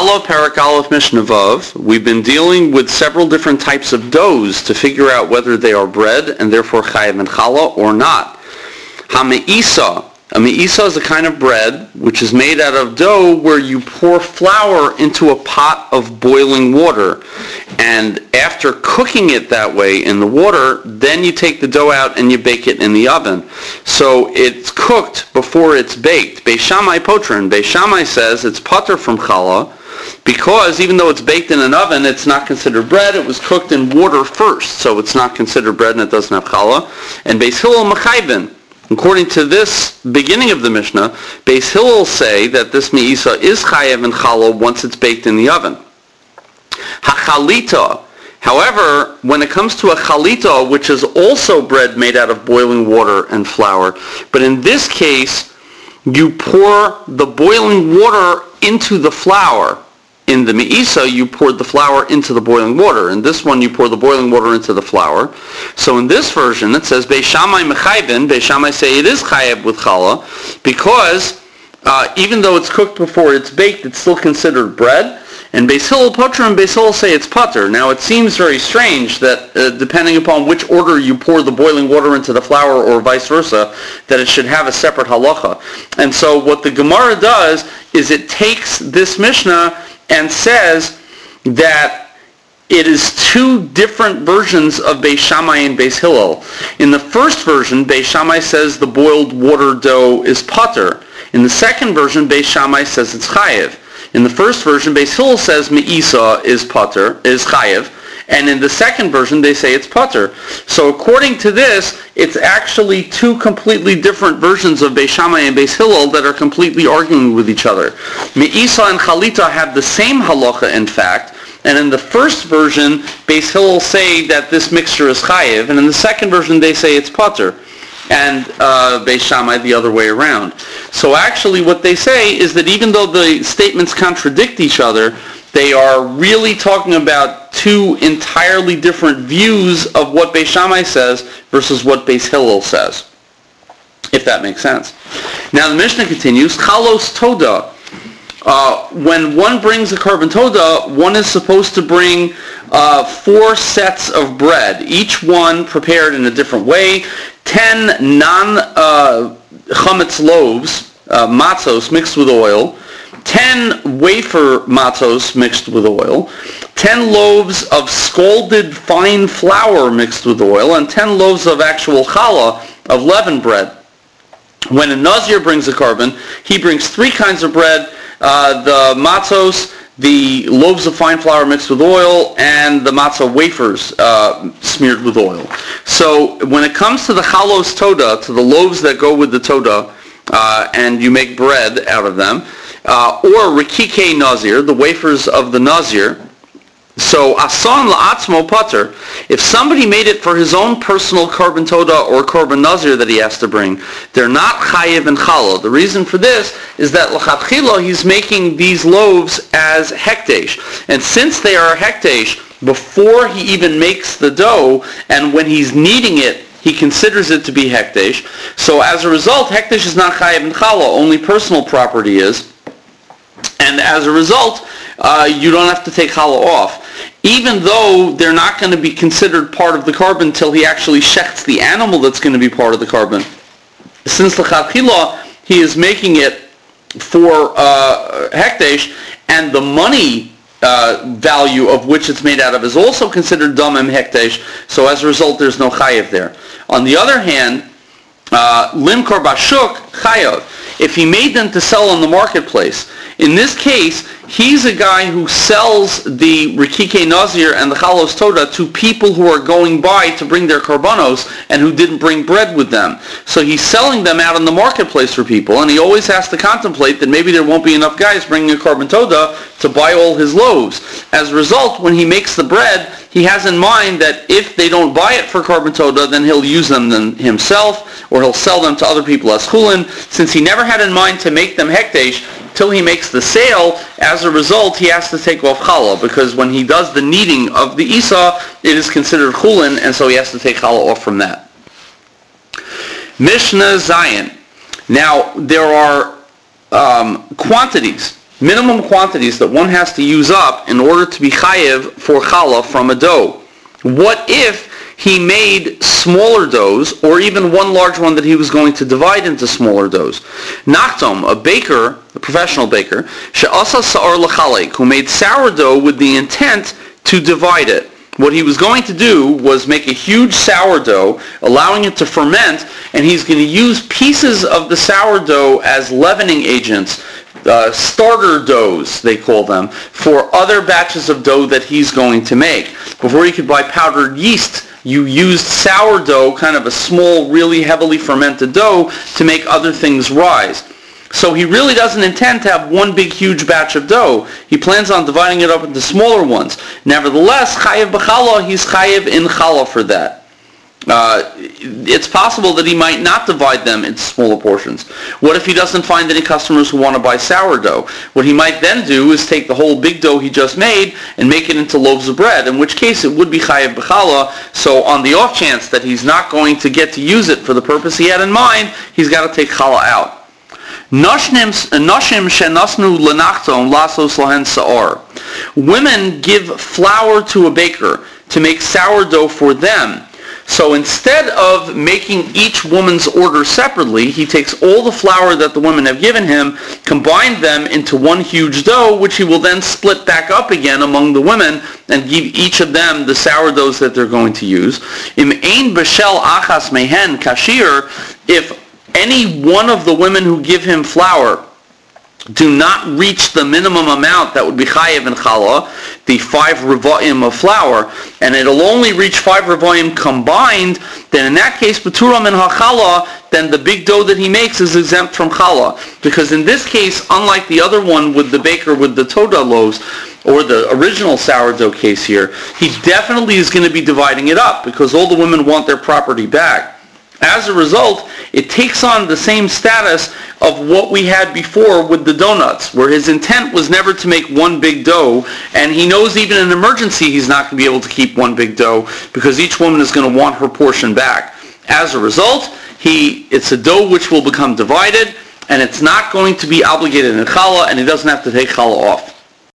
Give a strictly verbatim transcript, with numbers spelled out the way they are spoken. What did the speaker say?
Challah Parak Aleph Mishnah Vav. We've been dealing with several different types of doughs to figure out whether they are bread and therefore chayav and challah or not. Ha-me'isa. A me'isa is a kind of bread which is made out of dough where you pour flour into a pot of boiling water. And after cooking it that way in the water, then you take the dough out and you bake it in the oven. So it's cooked before it's baked. Beis Shammai potrin. Beis Shammai says it's pater from challah because even though it's baked in an oven, it's not considered bread. It was cooked in water first, so it's not considered bread and it doesn't have challah. And Beis Hillel mechayvin. According to this beginning of the Mishnah, Beis Hillel say that this me'isa is chayav and challah once it's baked in the oven. Ha-chalita. However, when it comes to a chalita, which is also bread made out of boiling water and flour, but in this case, you pour the boiling water into the flour. In the me'isa, you poured the flour into the boiling water. In this one, you pour the boiling water into the flour. So in this version, it says, Beis Shammai mechayvin. Beis Shammai say it is chayav with challah, because uh, even though it's cooked before it's baked, it's still considered bread. And Beis Hillel poter and Beis Hillel say it's pater. Now it seems very strange that uh, depending upon which order you pour the boiling water into the flour or vice versa, that it should have a separate halacha. And so what the Gemara does is it takes this Mishnah and says that it is two different versions of Beis Shammai and Beis Hillel. In the first version, Beis Shammai says the boiled water dough is pater. In the second version, Beis Shammai says it's chayev. In the first version, Beis Hillel says me'isa is pater, is chayev. And in the second version, they say it's pater. So according to this, it's actually two completely different versions of Beis Shammai and Beis Hillel that are completely arguing with each other. Me'isa and chalita have the same halacha, in fact. And in the first version, Beis Hillel say that this mixture is chayev. And in the second version, they say it's pater. And uh, Beis Shammai the other way around. So actually what they say is that even though the statements contradict each other, they are really talking about two entirely different views of what Beis Shammai says versus what Beis Hillel says, if that makes sense. Now the Mishnah continues, Chalos Toda. Uh, when one brings a korban toda, one is supposed to bring uh, four sets of bread, each one prepared in a different way, ten non-chametz uh, loaves, uh, matzos mixed with oil, ten wafer matzos mixed with oil, ten loaves of scalded fine flour mixed with oil, and ten loaves of actual challah, of leavened bread. When a Nazir brings a korban, he brings three kinds of bread, uh, the matzos, the loaves of fine flour mixed with oil, and the matzah wafers uh, smeared with oil. So when it comes to the chalos toda, to the loaves that go with the toda, uh, and you make bread out of them, Uh, or rikike nazir, the wafers of the nazir. So asan la'atzmo pater. If somebody made it for his own personal korban toda or korban nazir that he has to bring, they're not chayiv and challah. The reason for this is that l'chatchila he's making these loaves as hekdesh, and since they are hekdesh before he even makes the dough, and when he's kneading it, he considers it to be hekdesh. So as a result, hekdesh is not chayiv and challah. Only personal property is. And as a result, uh, you don't have to take challah off. Even though they're not going to be considered part of the korban until he actually shechts the animal that's going to be part of the korban. Since l'chatchila, he is making it for uh, hekdesh, and the money uh, value of which it's made out of is also considered damim hekdesh, so as a result there's no chayev there. On the other hand, uh, limkor bashuk chayav. If he made them to sell on the marketplace, in this case, he's a guy who sells the Rikike Nazir and the Chalos Toda to people who are going by to bring their korbanos and who didn't bring bread with them. So he's selling them out in the marketplace for people, and he always has to contemplate that maybe there won't be enough guys bringing a korban toda to buy all his loaves. As a result, when he makes the bread, he has in mind that if they don't buy it for korban toda, then he'll use them himself, or he'll sell them to other people as chulin. Since he never had in mind to make them hekdesh, till he makes the sale, as a result, he has to take off challah, because when he does the kneading of the isa, it is considered chulin, and so he has to take challah off from that. Mishnah Zayin. Now, there are um, quantities minimum quantities that one has to use up in order to be chayev for challah from a dough. What if he made smaller doughs, or even one large one that he was going to divide into smaller doughs? Nachtom, a baker, a professional baker, she'asa sa'ar l'chalek, who made sourdough with the intent to divide it. What he was going to do was make a huge sourdough, allowing it to ferment, and he's going to use pieces of the sourdough as leavening agents, uh, starter doughs, they call them, for other batches of dough that he's going to make. Before you could buy powdered yeast, you used sourdough, kind of a small, really heavily fermented dough, to make other things rise. So he really doesn't intend to have one big, huge batch of dough. He plans on dividing it up into smaller ones. Nevertheless, chayev b'challah, he's chayev in challah for that. Uh, it's possible that he might not divide them into smaller portions. What if he doesn't find any customers who want to buy sourdough? What he might then do is take the whole big dough he just made and make it into loaves of bread, in which case it would be chayev b'challah. So on the off chance that he's not going to get to use it for the purpose he had in mind, he's got to take challah out. Noshim shenasnu lenachton lasos lahen sa'or. Women give flour to a baker to make sourdough for them. So instead of making each woman's order separately, he takes all the flour that the women have given him, combined them into one huge dough, which he will then split back up again among the women and give each of them the sourdoughs that they're going to use. Im ein b'shel achas mehen kashir, if any one of the women who give him flour do not reach the minimum amount that would be chayev in challah, the five revaim of flour, and it'll only reach five revaim combined, then in that case, b'tura min hachallah, then the big dough that he makes is exempt from challah. Because in this case, unlike the other one with the baker with the toda loaves, or the original sourdough case here, he definitely is going to be dividing it up, because all the women want their property back. As a result, it takes on the same status of what we had before with the donuts, where his intent was never to make one big dough, and he knows even in an emergency he's not going to be able to keep one big dough because each woman is going to want her portion back. As a result, he it's a dough which will become divided, and it's not going to be obligated in challah, and he doesn't have to take challah off.